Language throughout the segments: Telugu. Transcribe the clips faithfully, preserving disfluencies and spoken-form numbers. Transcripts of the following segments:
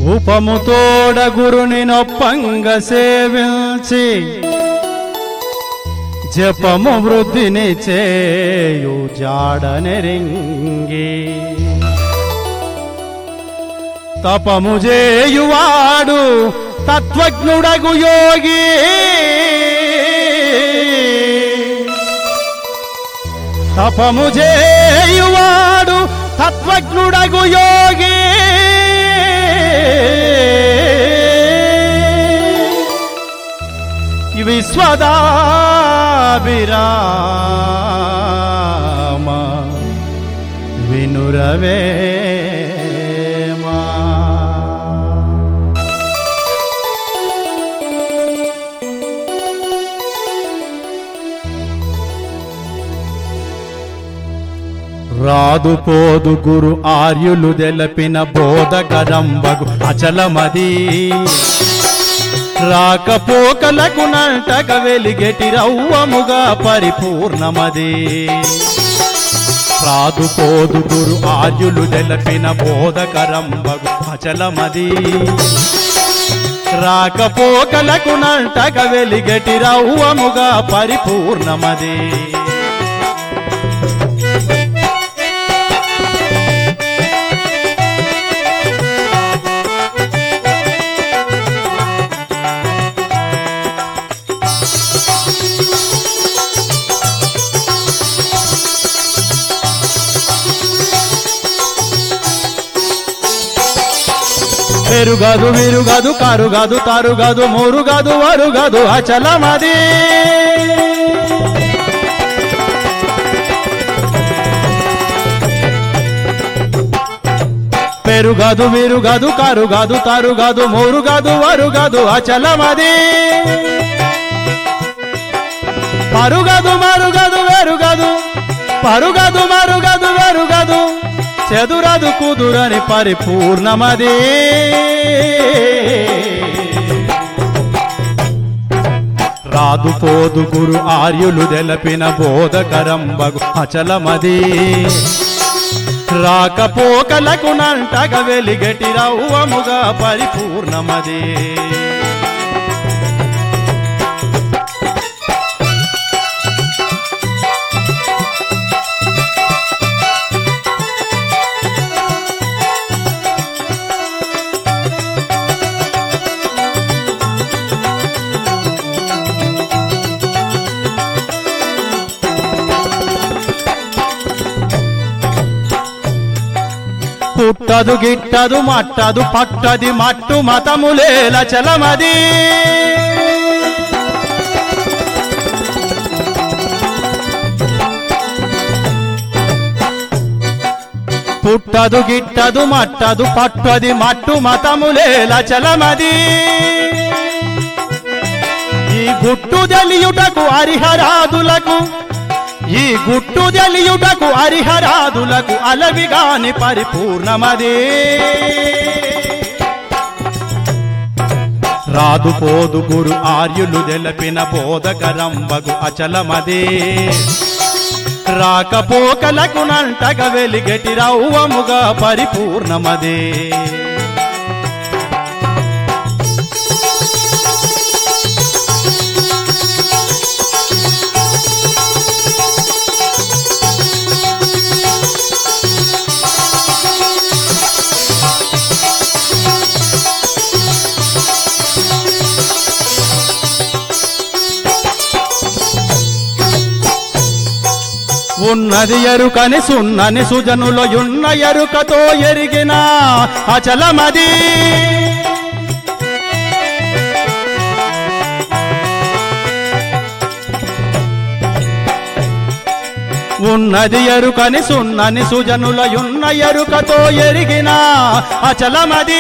ఉపముతోడ గురుని నొప్పంగ సేవించి జపము వృద్ధిని చేయు జాడనెరింగి తపము చేయువాడు తత్వజ్ఞుడగు యోగి తపము చేయువాడు తత్వజ్ఞుడగు యోగి విశ్వదాభిరామ వినురవేమా. రాదు పోదు గురు ఆర్యులు తెలపిన బోధకరంబగు అచలమది రాకపోకలకు నంటక వెలిగెటి రవ్వముగా పరిపూర్ణమది. రాదు పోదు గురు ఆర్యులు తెలపిన బోధకరంబగు అచలమది రాకపోకలకు నంటక వెలిగెటి రవ్వముగా పరిపూర్ణమది. పెరుగదు విరుగదు కరుగదు తరుగదు మురుగదు వరుగదు అచలమది. పెరుగదు విరుగదు కరుగదు తరుగదు మురుగదు వరుగదు అచలమది. పరుగదు మరుగదు వెరుగదు పరుగదు మరుగదు వెరుగదు చెదురదు కుదురని పరిపూర్ణమది. రాదు పోదు గురు ఆర్యులు తెలపిన బోధకరంబగు అచలమది రాకపోకలకు నంటగ వెలిగెటి రవ్వముగా పరిపూర్ణమది. పుట్టదు గిట్టదు మట్టదు పట్టది మట్టు మతములేల చలమది. పుట్టదు గిట్టదు మట్టదు పట్టది మట్టు మతములేల చలమది. ఈ గుట్టు తెలియుటకు హరిహరాదులకు ఈ గుట్టు తెలియుటకు హరిహరాదులకు అలవిగాని పరిపూర్ణమది. రాదు పోదు గురు ఆర్యులు తెలపిన బోధకరంబగు అచలమది రాకపోకలకు నంటగ వెలిగెటి రవ్వముగా పరిపూర్ణమది. ఉన్నది ఎరుకని సున్నని సుజనులో ఉన్న ఎరుకతో ఎరిగిన అచలమది. ఉన్నది ఎరుకని సున్నని సుజనుల ఉన్న ఎరుకతో ఎరిగిన అచలమది.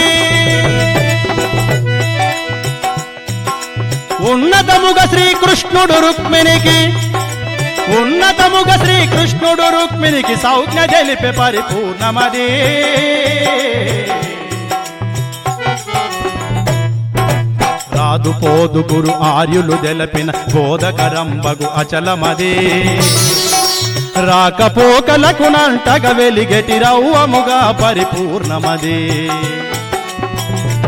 ఉన్నతముగా శ్రీకృష్ణుడు రుక్మిణికి ఉన్నతముగా శ్రీకృష్ణుడు రుక్మిణికి సౌజ్ఞ తెలిపే పరిపూర్ణమది. రాదు పోదు గురు ఆర్యులు తెలపిన బోధకరంబగు అచలమది రాకపోకలకు నంటగ వెలిగెటి రవ్వముగా పరిపూర్ణమది.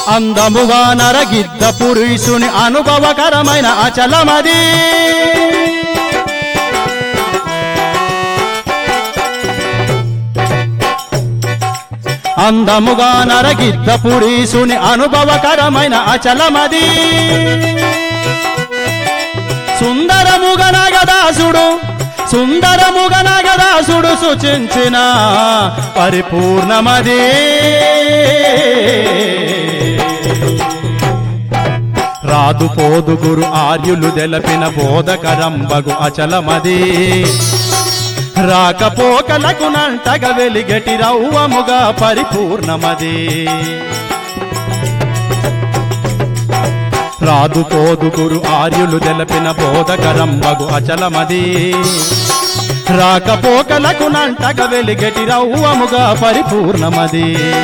అందముగా నరగిద్ద పురుషుని అనుభవకరమైన అచలమది అందముగా నరగిద్ద పురుషుని అనుభవకరమైన అచలమది సుందరముగ నగదాసుడు సుందరముగ నగదాసుడు సూచించిన పరిపూర్ణమది రాదు పోదు గురు ఆర్యులు తెలపిన బోధకరంబగు అచలమది రాకపోకలకు నంటగ వెలిగటి రౌవముగా పరిపూర్ణమది రాదు పోదు గురు ఆర్యులు తెలపిన బోధకరంబగు అచలమది రాకపోకలకు నంటగ వెలిగటి రౌవముగా పరిపూర్ణమది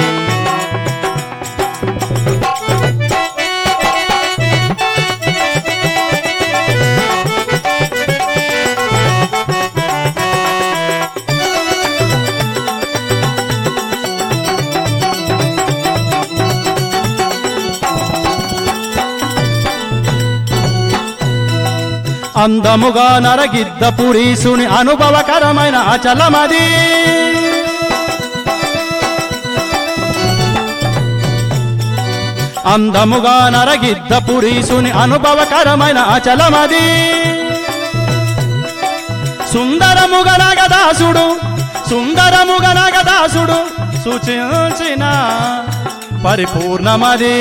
అందముగా నరగిద్ద పురీసుని అనుభవకరమైన అచలమది అందముగా నరగిద్ద పురీసుని అనుభవకరమైన అచలమది సుందరముగ నగదాసుడు సుందరముగ నగదాసుడు సూచించిన పరిపూర్ణమది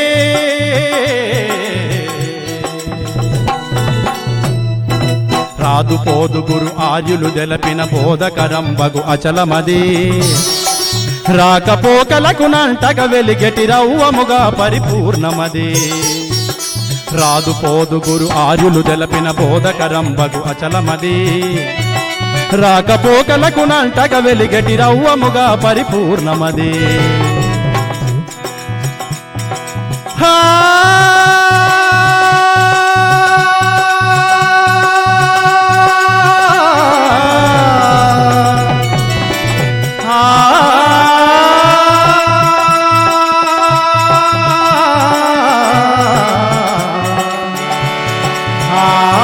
రాదు పోదు గురు ఆర్యులు తెలపిన బోధకరంబగు అచలమది రాకపోకలకు నంటగ వెలిగటి రౌవముగా పరిపూర్ణమది రాదు పోదు గురు ఆర్యులు తెలపిన బోధకరంబగు అచలమది రాకపోకలకు నంటగ వెలిగటి రౌవముగా పరిపూర్ణమది హా ఆ